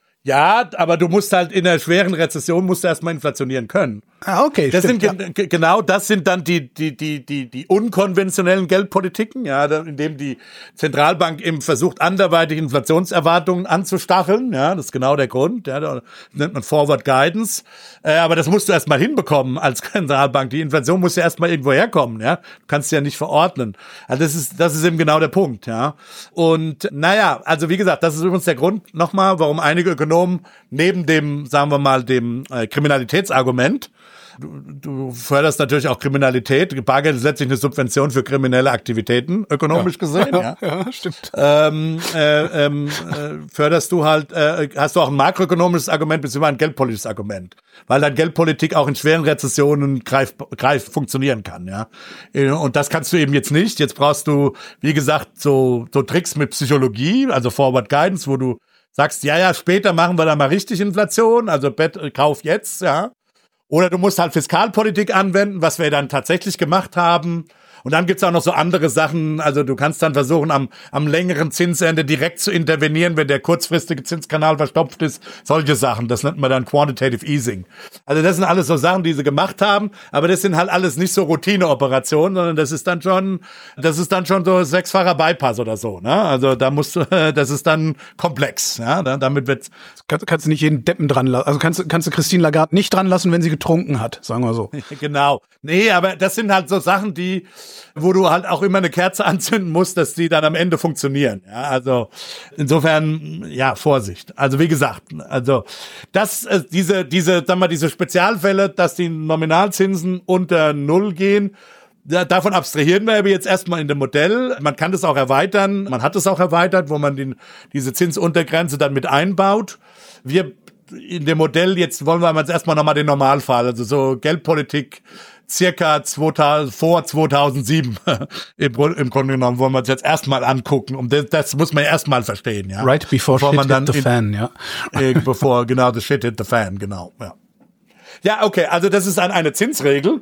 [SPEAKER 2] Ja, aber du musst halt in einer schweren Rezession musst du erstmal inflationieren können.
[SPEAKER 1] Ah, okay,
[SPEAKER 2] das
[SPEAKER 1] stimmt,
[SPEAKER 2] sind
[SPEAKER 1] ja.
[SPEAKER 2] g- genau das sind dann die die die die die unkonventionellen Geldpolitiken, ja, in dem die Zentralbank eben versucht anderweitig Inflationserwartungen anzustacheln, ja, das ist genau der Grund, ja, das nennt man Forward Guidance, äh, aber das musst du erstmal hinbekommen als Zentralbank. Die Inflation muss ja erstmal irgendwo herkommen, ja, du kannst sie ja nicht verordnen. Also das ist das ist eben genau der Punkt, ja. Und naja, also wie gesagt, das ist übrigens der Grund nochmal, warum einige Ökonomen neben dem, sagen wir mal, dem äh, Kriminalitätsargument, du, du förderst natürlich auch Kriminalität. Bargeld ist letztlich eine Subvention für kriminelle Aktivitäten, ökonomisch ja. gesehen. Ja,
[SPEAKER 1] ja stimmt.
[SPEAKER 2] Ähm, äh, ähm, äh, förderst du halt, äh, hast du auch ein makroökonomisches Argument beziehungsweise ein geldpolitisches Argument, weil dann Geldpolitik auch in schweren Rezessionen greif, greif funktionieren kann. Ja, und das kannst du eben jetzt nicht. Jetzt brauchst du, wie gesagt, so, so Tricks mit Psychologie, also Forward Guidance, wo du sagst, ja, ja, später machen wir da mal richtig Inflation, also Bet, Kauf jetzt, ja. Oder du musst halt Fiskalpolitik anwenden, was wir dann tatsächlich gemacht haben. Und dann gibt's auch noch so andere Sachen, also du kannst dann versuchen, am, am längeren Zinsende direkt zu intervenieren, wenn der kurzfristige Zinskanal verstopft ist. Solche Sachen, das nennt man dann Quantitative Easing. Also das sind alles so Sachen, die sie gemacht haben, aber das sind halt alles nicht so Routineoperationen, sondern das ist dann schon, das ist dann schon so sechsfacher Bypass oder so, ne? Also da musst du, das ist dann komplex, ja? Damit wird
[SPEAKER 1] kannst, kannst du nicht jeden Deppen dran lassen, also kannst, kannst du Christine Lagarde nicht dran lassen, wenn sie getrunken hat, sagen wir so.
[SPEAKER 2] Genau. Nee, aber das sind halt so Sachen, die wo du halt auch immer eine Kerze anzünden musst, dass die dann am Ende funktionieren. Ja, also insofern, ja, Vorsicht. Also wie gesagt, also das, äh, diese, diese, sag mal, diese Spezialfälle, dass die Nominalzinsen unter Null gehen, ja, davon abstrahieren wir aber jetzt erstmal in dem Modell. Man kann das auch erweitern. Man hat es auch erweitert, wo man den, diese Zinsuntergrenze dann mit einbaut. Wir in dem Modell, jetzt wollen wir jetzt erstmal nochmal den Normalfall, also so Geldpolitik circa zweitausend, vor zweitausendsieben Im, im Grunde genommen wollen wir uns jetzt erstmal angucken. Und das, das muss man erstmal verstehen, ja.
[SPEAKER 1] Right before
[SPEAKER 2] bevor
[SPEAKER 1] shit
[SPEAKER 2] man dann
[SPEAKER 1] hit the
[SPEAKER 2] in,
[SPEAKER 1] fan, ja.
[SPEAKER 2] Äh, bevor, genau, the shit hit the fan, genau, ja. Ja, okay, also das ist dann eine Zinsregel.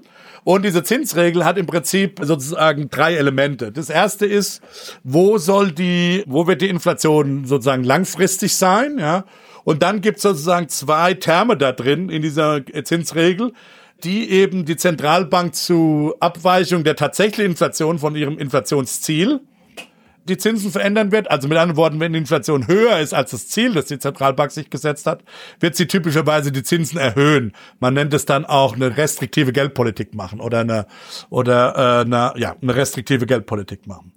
[SPEAKER 2] Und diese Zinsregel hat im Prinzip sozusagen drei Elemente. Das erste ist, wo soll die, wo wird die Inflation sozusagen langfristig sein, ja? Und dann gibt es sozusagen zwei Terme da drin in dieser Zinsregel, die eben die Zentralbank zu Abweichung der tatsächlichen Inflation von ihrem Inflationsziel die Zinsen verändern wird. Also mit anderen Worten, wenn die Inflation höher ist als das Ziel, das die Zentralbank sich gesetzt hat, wird sie typischerweise die Zinsen erhöhen. Man nennt es dann auch eine restriktive Geldpolitik machen oder eine oder äh, eine ja eine restriktive Geldpolitik machen.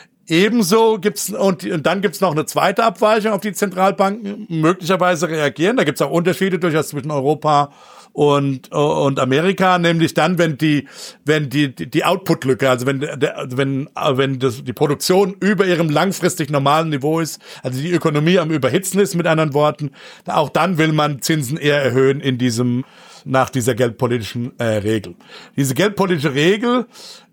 [SPEAKER 2] Ebenso gibt's und, und dann gibt's noch eine zweite Abweichung, auf die Zentralbanken möglicherweise reagieren. Da gibt's auch Unterschiede durchaus zwischen Europa und und Amerika, nämlich dann, wenn die wenn die die Output-Lücke, also wenn der, wenn wenn das, die Produktion über ihrem langfristig normalen Niveau ist, also die Ökonomie am Überhitzen ist, mit anderen Worten, auch dann will man Zinsen eher erhöhen in diesem nach dieser geldpolitischen äh, Regel. Diese geldpolitische Regel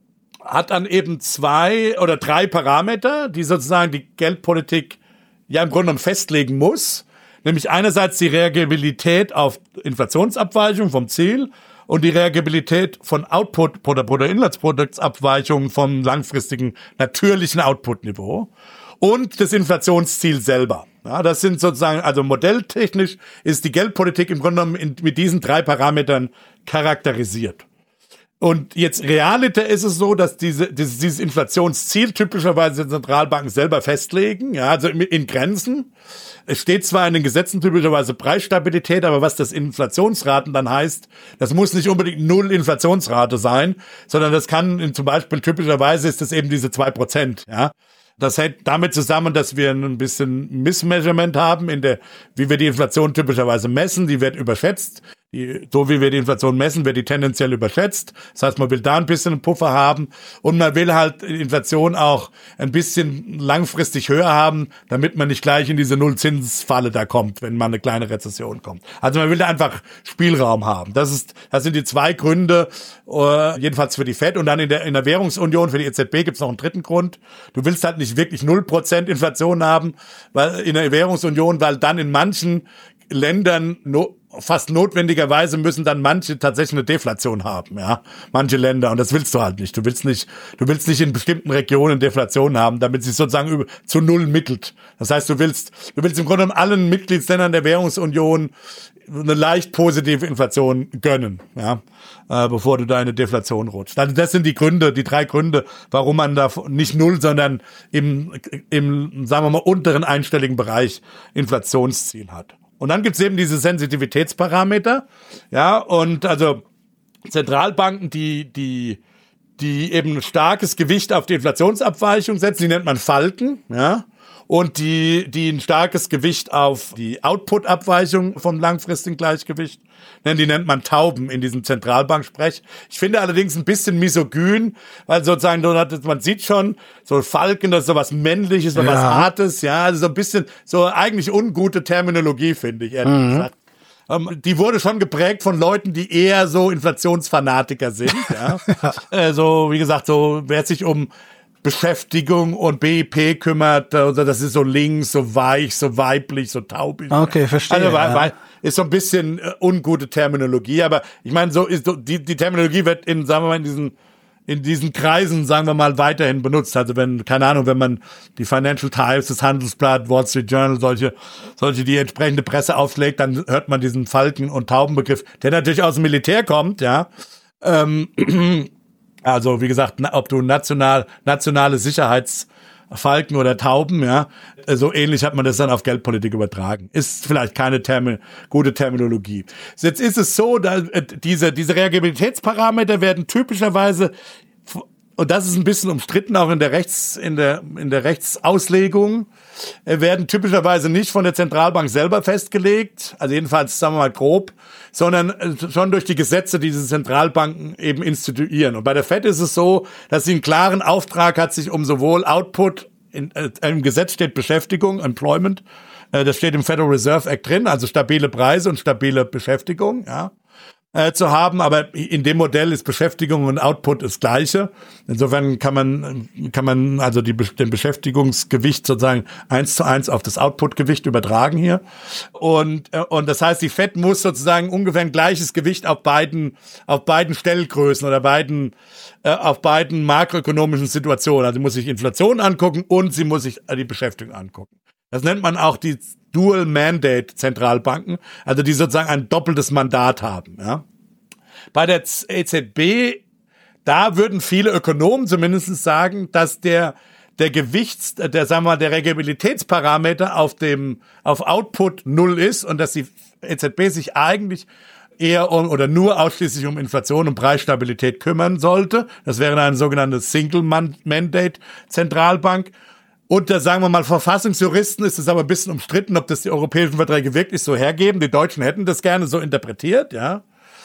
[SPEAKER 2] hat dann eben zwei oder drei Parameter, die sozusagen die Geldpolitik ja im Grunde genommen festlegen muss. Nämlich einerseits die Reagibilität auf Inflationsabweichung vom Ziel und die Reagibilität von Output- oder Bruttoinlandsproduktsabweichungen vom langfristigen natürlichen Output-Niveau und das Inflationsziel selber. Ja, das sind sozusagen, also modelltechnisch ist die Geldpolitik im Grunde genommen in, mit diesen drei Parametern charakterisiert. Und jetzt realiter ist es so, dass diese, dieses, dieses Inflationsziel typischerweise Zentralbanken selber festlegen, ja, also in, in Grenzen. Es steht zwar in den Gesetzen typischerweise Preisstabilität, aber was das Inflationsraten dann heißt, das muss nicht unbedingt null Inflationsrate sein, sondern das kann zum Beispiel typischerweise ist das eben diese zwei Prozent, ja. Das hängt damit zusammen, dass wir ein bisschen Missmeasurement haben in der, wie wir die Inflation typischerweise messen. Die wird überschätzt. Die, so wie wir die Inflation messen, wird die tendenziell überschätzt. Das heißt, man will da ein bisschen einen Puffer haben und man will halt die Inflation auch ein bisschen langfristig höher haben, damit man nicht gleich in diese Nullzinsfalle da kommt, wenn mal eine kleine Rezession kommt. Also man will da einfach Spielraum haben. Das ist, das sind die zwei Gründe, äh, jedenfalls für die Fed. Und dann in der, in der Währungsunion für die E Z B gibt's noch einen dritten Grund. Du willst halt nicht wirklich null Prozent Inflation haben, weil in der Währungsunion, weil dann in manchen Ländern no, fast notwendigerweise müssen dann manche tatsächlich eine Deflation haben, ja, manche Länder, und das willst du halt nicht. Du willst nicht, du willst nicht in bestimmten Regionen Deflation haben, damit sie sozusagen über, zu null mittelt. Das heißt, du willst, du willst im Grunde genommen allen Mitgliedsländern der Währungsunion eine leicht positive Inflation gönnen, ja, äh, bevor du da in eine Deflation rutscht. Also das sind die Gründe, die drei Gründe, warum man da nicht null, sondern im, im, sagen wir mal, unteren einstelligen Bereich Inflationsziel hat. Und dann gibt's eben diese Sensitivitätsparameter, ja, und also Zentralbanken, die, die, die eben ein starkes Gewicht auf die Inflationsabweichung setzen, die nennt man Falken, ja, und die, die ein starkes Gewicht auf die Output-Abweichung vom langfristigen Gleichgewicht, denn die nennt man Tauben in diesem Zentralbanksprech. Ich finde allerdings ein bisschen misogyn, weil sozusagen, man sieht schon, so Falken, das ist so was Männliches, so ja. was Hartes, ja, also so ein bisschen, so eigentlich ungute Terminologie, finde ich, ehrlich mhm. gesagt. Die wurde schon geprägt von Leuten, die eher so Inflationsfanatiker sind, ja. Also, wie gesagt, so, wer sich um Beschäftigung und B I P kümmert, also das ist so links, so weich, so weiblich, so taub.
[SPEAKER 1] Okay, verstehe.
[SPEAKER 2] Also, weil, weil, ist so ein bisschen äh, ungute Terminologie, aber ich meine, so ist so, die die Terminologie wird in, sagen wir mal, in diesen in diesen Kreisen, sagen wir mal, weiterhin benutzt. Also wenn, keine Ahnung, wenn man die Financial Times, das Handelsblatt, Wall Street Journal, solche, solche die entsprechende Presse aufschlägt, dann hört man diesen Falken- und Taubenbegriff, der natürlich aus dem Militär kommt, ja. Ähm, Also, wie gesagt, ob du national, nationale Sicherheitsfalken oder Tauben, ja, so ähnlich hat man das dann auf Geldpolitik übertragen. Ist vielleicht keine Termi- gute Terminologie. Jetzt ist es so, dass diese, diese Reagibilitätsparameter werden typischerweise, und das ist ein bisschen umstritten, auch in der Rechts, in der, in der Rechtsauslegung, werden typischerweise nicht von der Zentralbank selber festgelegt, also jedenfalls, sagen wir mal, grob, sondern schon durch die Gesetze, die diese Zentralbanken eben instituieren. Und bei der Fed ist es so, dass sie einen klaren Auftrag hat, sich um sowohl Output, in, äh, im Gesetz steht Beschäftigung, Employment, äh, das steht im Federal Reserve Act drin, also stabile Preise und stabile Beschäftigung, ja. äh, zu haben, aber in dem Modell ist Beschäftigung und Output das Gleiche. Insofern kann man kann man also die, den Beschäftigungsgewicht sozusagen eins zu eins auf das Outputgewicht übertragen hier. Und äh, und das heißt, die Fed muss sozusagen ungefähr ein gleiches Gewicht auf beiden auf beiden Stellgrößen oder beiden äh, auf beiden makroökonomischen Situationen. Also sie muss sich Inflation angucken und sie muss sich die Beschäftigung angucken. Das nennt man auch die Dual Mandate Zentralbanken, also die sozusagen ein doppeltes Mandat haben. Ja. Bei der E Z B, da würden viele Ökonomen zumindest sagen, dass der der Gewichts, der sagen wir mal, der Reagibilitätsparameter auf dem auf Output null ist und dass die E Z B sich eigentlich eher um oder nur ausschließlich um Inflation und Preisstabilität kümmern sollte. Das wäre eine sogenannte Single Mandate Zentralbank. Unter, sagen wir mal, Verfassungsjuristen ist es aber ein bisschen umstritten, ob das die europäischen Verträge wirklich so hergeben. Die Deutschen hätten das gerne so interpretiert, ja.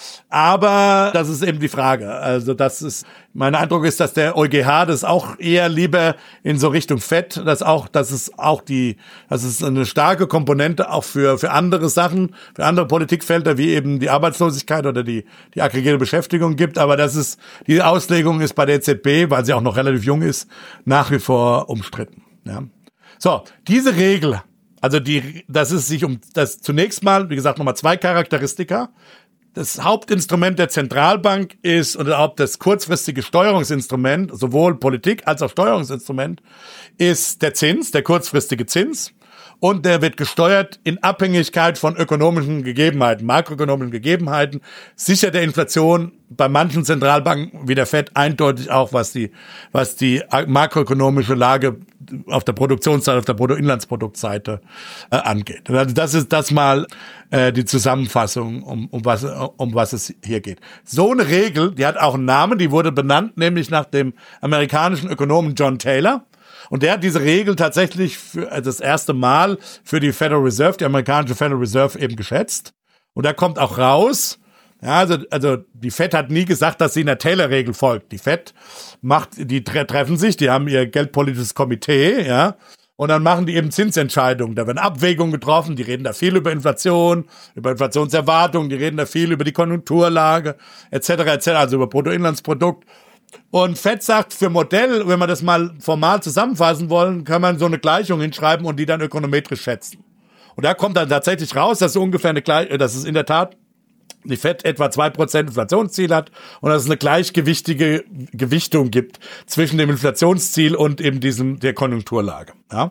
[SPEAKER 2] Aber das ist eben die Frage. Also das ist, mein Eindruck ist, dass der EuGH das auch eher lieber in so Richtung Fed, dass auch, dass es auch die, dass es eine starke Komponente auch für, für andere Sachen, für andere Politikfelder, wie eben die Arbeitslosigkeit oder die, die aggregierte Beschäftigung gibt. Aber das ist, die Auslegung ist bei der E Z B, weil sie auch noch relativ jung ist, nach wie vor umstritten. Ja. So, diese Regel, also die, das ist sich um, das zunächst mal, wie gesagt, nochmal zwei Charakteristika. Das Hauptinstrument der Zentralbank ist, oder auch das kurzfristige Steuerungsinstrument, sowohl Politik als auch Steuerungsinstrument, ist der Zins, der kurzfristige Zins. Und der wird gesteuert in Abhängigkeit von ökonomischen Gegebenheiten, makroökonomischen Gegebenheiten, sichert der Inflation bei manchen Zentralbanken wie der Fed eindeutig auch, was die, was die makroökonomische Lage auf der Produktionsseite, auf der Bruttoinlandsproduktseite äh, angeht. Also das ist das mal äh, die Zusammenfassung, um, um was, um was es hier geht. So eine Regel, die hat auch einen Namen, die wurde benannt, nämlich nach dem amerikanischen Ökonomen John Taylor. Und der hat diese Regel tatsächlich für also das erste Mal für die Federal Reserve, die amerikanische Federal Reserve, eben geschätzt. Und da kommt auch raus, ja, also, also die Fed hat nie gesagt, dass sie in der Taylor-Regel folgt. Die Fed macht, die tre- treffen sich, die haben ihr geldpolitisches Komitee, ja, und dann machen die eben Zinsentscheidungen. Da werden Abwägungen getroffen, die reden da viel über Inflation, über Inflationserwartungen, die reden da viel über die Konjunkturlage, et cetera, et cetera, also über Bruttoinlandsprodukt. Und Fed sagt, für Modell, wenn wir das mal formal zusammenfassen wollen, kann man so eine Gleichung hinschreiben und die dann ökonometrisch schätzen. Und da kommt dann tatsächlich raus, dass es ungefähr eine Gleich, dass es in der Tat die Fed etwa zwei Prozent Inflationsziel hat und dass es eine gleichgewichtige Gewichtung gibt zwischen dem Inflationsziel und eben diesem, der Konjunkturlage. Ja.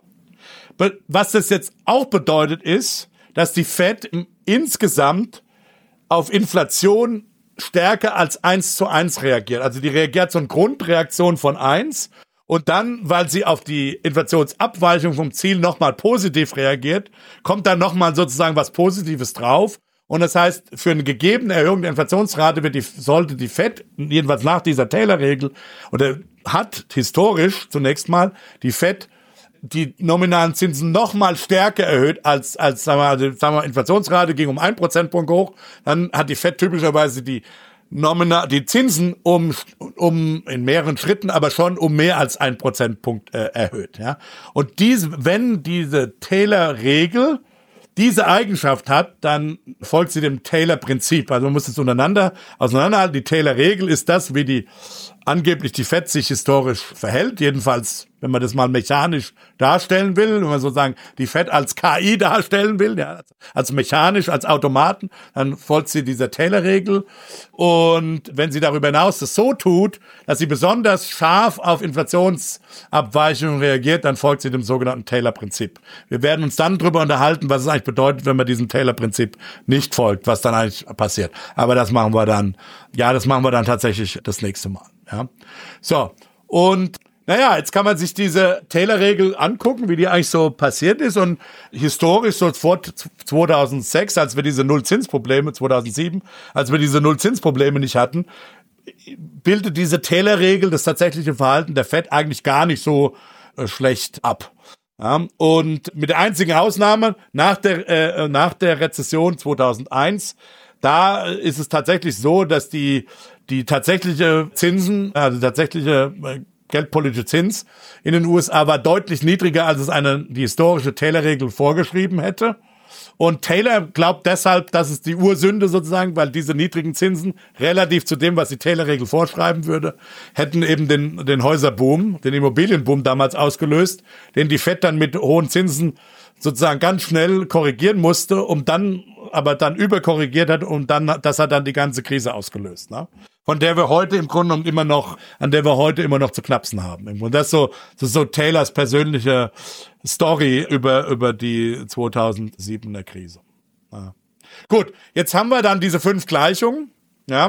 [SPEAKER 2] Was das jetzt auch bedeutet ist, dass die Fed insgesamt auf Inflation stärker als eins zu eins reagiert. Also die reagiert so eine Grundreaktion von eins und dann, weil sie auf die Inflationsabweichung vom Ziel nochmal positiv reagiert, kommt dann nochmal sozusagen was Positives drauf. Und das heißt, für eine gegebene Erhöhung der Inflationsrate wird die, sollte die Fed, jedenfalls nach dieser Taylor-Regel, oder hat historisch zunächst mal die Fed die nominalen Zinsen noch mal stärker erhöht als, als sagen wir, also, sagen wir, Inflationsrate ging um ein Prozentpunkt hoch, dann hat die Fed typischerweise die nominal, die Zinsen um, um, in mehreren Schritten, aber schon um mehr als ein Prozentpunkt äh, erhöht, ja. Und diese, wenn diese Taylor-Regel diese Eigenschaft hat, dann folgt sie dem Taylor-Prinzip. Also man muss es untereinander auseinanderhalten. Die Taylor-Regel ist das, wie die angeblich die Fed sich historisch verhält. Jedenfalls, wenn man das mal mechanisch darstellen will, wenn man sozusagen die Fed als K I darstellen will, ja, als mechanisch, als Automaten, dann folgt sie dieser Taylor-Regel. Und wenn sie darüber hinaus das so tut, dass sie besonders scharf auf Inflationsabweichungen reagiert, dann folgt sie dem sogenannten Taylor-Prinzip. Wir werden uns dann darüber unterhalten, was es eigentlich bedeutet, wenn man diesem Taylor-Prinzip nicht folgt, was dann eigentlich passiert. Aber das machen wir dann, ja, das machen wir dann tatsächlich das nächste Mal. Ja, so, und naja, jetzt kann man sich diese Taylor-Regel angucken, wie die eigentlich so passiert ist, und historisch so vor zweitausendsechs, als wir diese Nullzinsprobleme, zweitausendsieben, als wir diese Nullzinsprobleme nicht hatten, bildet diese Taylor-Regel das tatsächliche Verhalten der Fed eigentlich gar nicht so äh, schlecht ab. Ja, und mit der einzigen Ausnahme, nach der, äh, nach der Rezession zweitausendeins, da ist es tatsächlich so, dass die die tatsächliche Zinsen, also tatsächliche geldpolitische Zins in den U S A war deutlich niedriger, als es eine die historische Taylor-Regel vorgeschrieben hätte. Und Taylor glaubt deshalb, dass es die Ursünde sozusagen, weil diese niedrigen Zinsen relativ zu dem, was die Taylor-Regel vorschreiben würde, hätten eben den, den Häuserboom, den Immobilienboom damals ausgelöst, den die Fed dann mit hohen Zinsen sozusagen ganz schnell korrigieren musste, um dann, aber dann überkorrigiert hat und dann, das hat dann die ganze Krise ausgelöst, ne? Von der wir heute im Grunde genommen immer noch, an der wir heute immer noch zu knapsen haben. Und das ist so, das ist so Taylors persönliche Story über, über die zweitausendsiebener Krise. Ja. Gut, jetzt haben wir dann diese fünf Gleichungen, ja.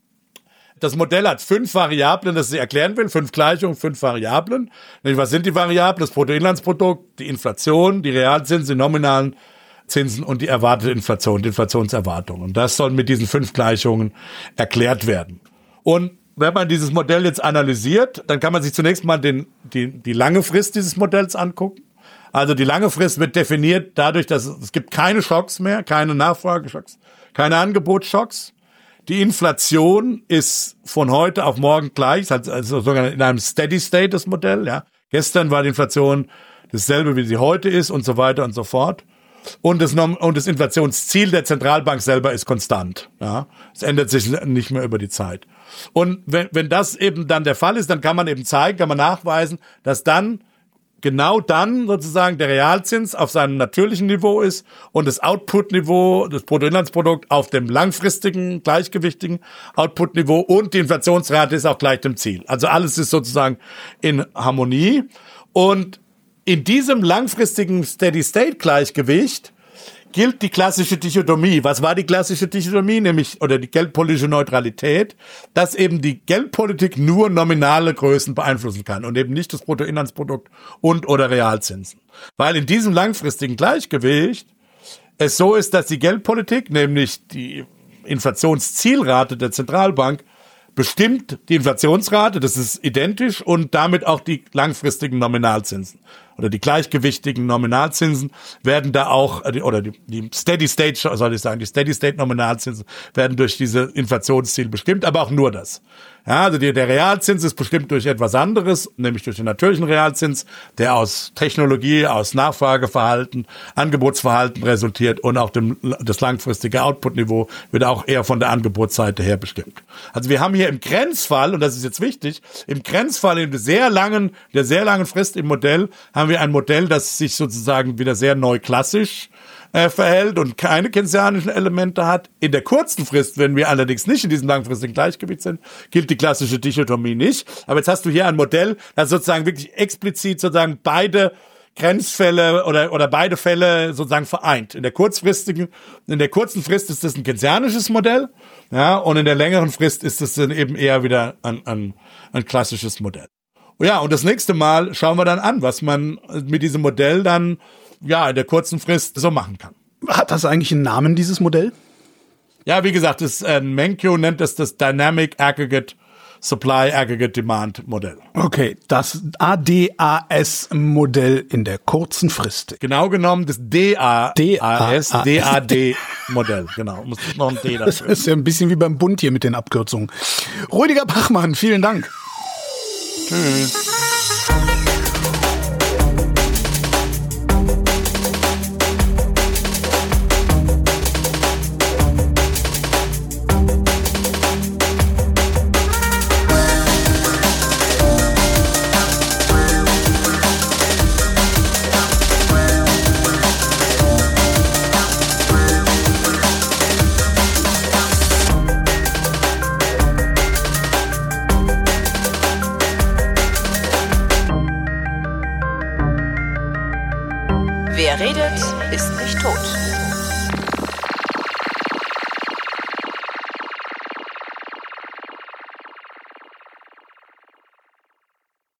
[SPEAKER 2] Das Modell hat fünf Variablen, das ich erklären will. Fünf Gleichungen, fünf Variablen. Was sind die Variablen? Das Bruttoinlandsprodukt, die Inflation, die Realzinsen, die nominalen Zinsen und die erwartete Inflation, die Inflationserwartung. Und das soll mit diesen fünf Gleichungen erklärt werden. Und wenn man dieses Modell jetzt analysiert, dann kann man sich zunächst mal den, die, die lange Frist dieses Modells angucken. Also die lange Frist wird definiert dadurch, dass es, es gibt keine Schocks mehr, keine Nachfrageschocks, keine Angebotsschocks. Die Inflation ist von heute auf morgen gleich, also sogar in einem Steady State das Modell. Ja. Gestern war die Inflation dasselbe, wie sie heute ist und so weiter und so fort. Und das, und das Inflationsziel der Zentralbank selber ist konstant. Ja. Es ändert sich nicht mehr über die Zeit. Und wenn, wenn das eben dann der Fall ist, dann kann man eben zeigen, kann man nachweisen, dass dann genau dann sozusagen der Realzins auf seinem natürlichen Niveau ist und das Output-Niveau, das Bruttoinlandsprodukt auf dem langfristigen, gleichgewichtigen Output-Niveau und die Inflationsrate ist auch gleich dem Ziel. Also alles ist sozusagen in Harmonie. Und in diesem langfristigen Steady-State-Gleichgewicht gilt die klassische Dichotomie. Was war die klassische Dichotomie? Nämlich, oder die geldpolitische Neutralität, dass eben die Geldpolitik nur nominale Größen beeinflussen kann und eben nicht das Bruttoinlandsprodukt und oder Realzinsen. Weil in diesem langfristigen Gleichgewicht es so ist, dass die Geldpolitik, nämlich die Inflationszielrate der Zentralbank, bestimmt die Inflationsrate, das ist identisch, und damit auch die langfristigen Nominalzinsen. Oder die gleichgewichtigen Nominalzinsen werden da auch, oder die, die Steady State, soll ich sagen, die Steady State Nominalzinsen werden durch diese Inflationsziel bestimmt, aber auch nur das. Ja, also die, der Realzins ist bestimmt durch etwas anderes, nämlich durch den natürlichen Realzins, der aus Technologie, aus Nachfrageverhalten, Angebotsverhalten resultiert, und auch dem, das langfristige Outputniveau wird auch eher von der Angebotsseite her bestimmt. Also wir haben hier im Grenzfall, und das ist jetzt wichtig, im Grenzfall in der sehr langen, der sehr langen Frist im Modell haben wir ein Modell, das sich sozusagen wieder sehr neuklassisch äh, verhält und keine keynesianischen Elemente hat. In der kurzen Frist, wenn wir allerdings nicht in diesem langfristigen Gleichgewicht sind, gilt die klassische Dichotomie nicht. Aber jetzt hast du hier ein Modell, das sozusagen wirklich explizit sozusagen beide Grenzfälle oder oder beide Fälle sozusagen vereint. In der kurzfristigen, in der kurzen Frist ist das ein keynesianisches Modell, ja, und in der längeren Frist ist es dann eben eher wieder ein, ein, ein klassisches Modell. Ja, und das nächste Mal schauen wir dann an, was man mit diesem Modell dann ja in der kurzen Frist so machen kann.
[SPEAKER 1] Hat das eigentlich einen Namen, dieses Modell?
[SPEAKER 2] Ja, wie gesagt, das äh, Menkyo nennt es das Dynamic Aggregate Supply Aggregate Demand Modell.
[SPEAKER 1] Okay, das A D A S-Modell in der kurzen Frist.
[SPEAKER 2] Genau genommen das D A S, D A D-Modell. Genau, muss noch ein D dafür.
[SPEAKER 1] Das ist ja ein bisschen wie beim Bund hier mit den Abkürzungen. Rüdiger Bachmann, vielen Dank.
[SPEAKER 2] Tschüss.
[SPEAKER 3] Wer redet, ist nicht tot.